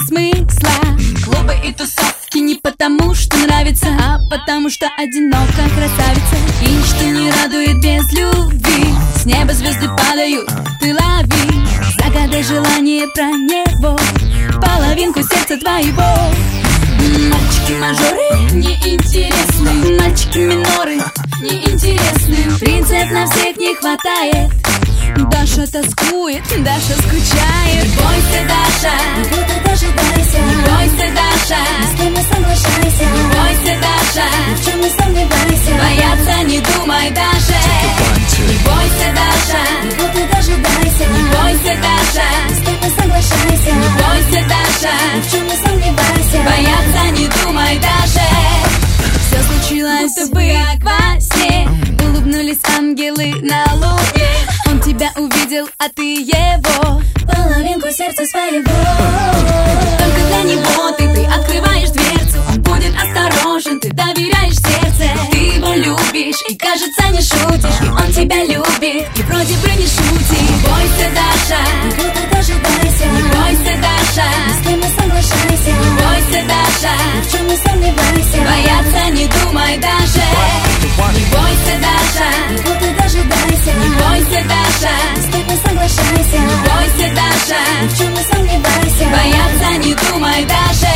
смысла. Клубы и тусовки не потому, что нравится, а потому что одинока красавица. И ничто не радует без любви. С неба звезды падают, ты лови. Загадай желание про него, половинку сердца твоего. Мальчики-мажоры неинтересны, мальчики-миноры неинтересны. Принцип на всех не хватает. Даша тоскует, Даша скучает. Не бойся, Даша, ты дожидайся. Не бойся, Даша, с кем не соглашайся. Не бойся, Даша, ни в чем не сомневайся. Бояться не думай даже. Не бойся, Даша, ты дожидайся. Не бойся, Даша, с кем не соглашайся. Не бойся, Даша, ни в чем не сомневайся. Бояться не думай даже. Все случилось бы как во сне. Улыбнулись ангелы на луне. Он тебя увидел, а ты его, половинку сердца своего. Только для него ты открываешь дверцу. Он будет осторожен, ты доверяешь сердце. Ты его любишь и, кажется, не шутишь. И он тебя любит, и вроде бы не шутит. Не бойся, Даша, ты дожидайся. Не бойся, Даша, с кем не соглашайся. Не бойся, Даша, ни в чем не сомневайся. Бояться не думай даже. Не бойся, Даша, ты дожидайся. Не бойся, Даша, с кем не соглашайся. Не бойся, Даша, ни в чем не сомневайся. Бояться не думай даже.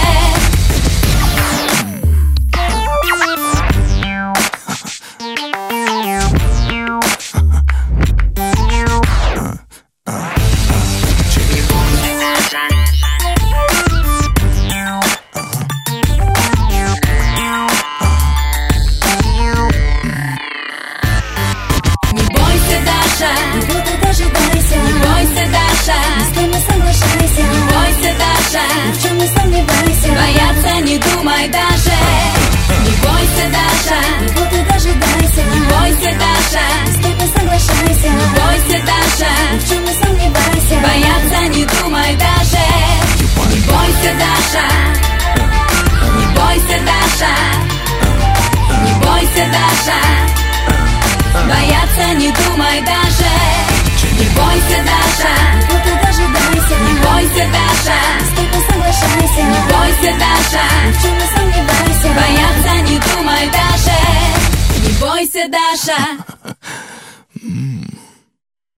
ты дожидайся. Не бойся, Даша, с кем не соглашайся. Не бойся, Даша, ни в чем не сомневайся. Бояться не думай даже. Не бойся, Даша, ты дожидайся. Не бойся, Даша, с кем не соглашайся. Не бойся, Даша, ни в чем не сомневайся. Бояться не думай даже. Не бойся, Даша, Не бойся, Даша, Не бойся, Даша, бояться не думай даже. Не бойся, Даша, ты дожидайся. Не бойся, Даша, с кем не соглашайся. Не бойся, Даша, ни в чем не сомневайся. бояться не думай даже. Не бойся, Даша.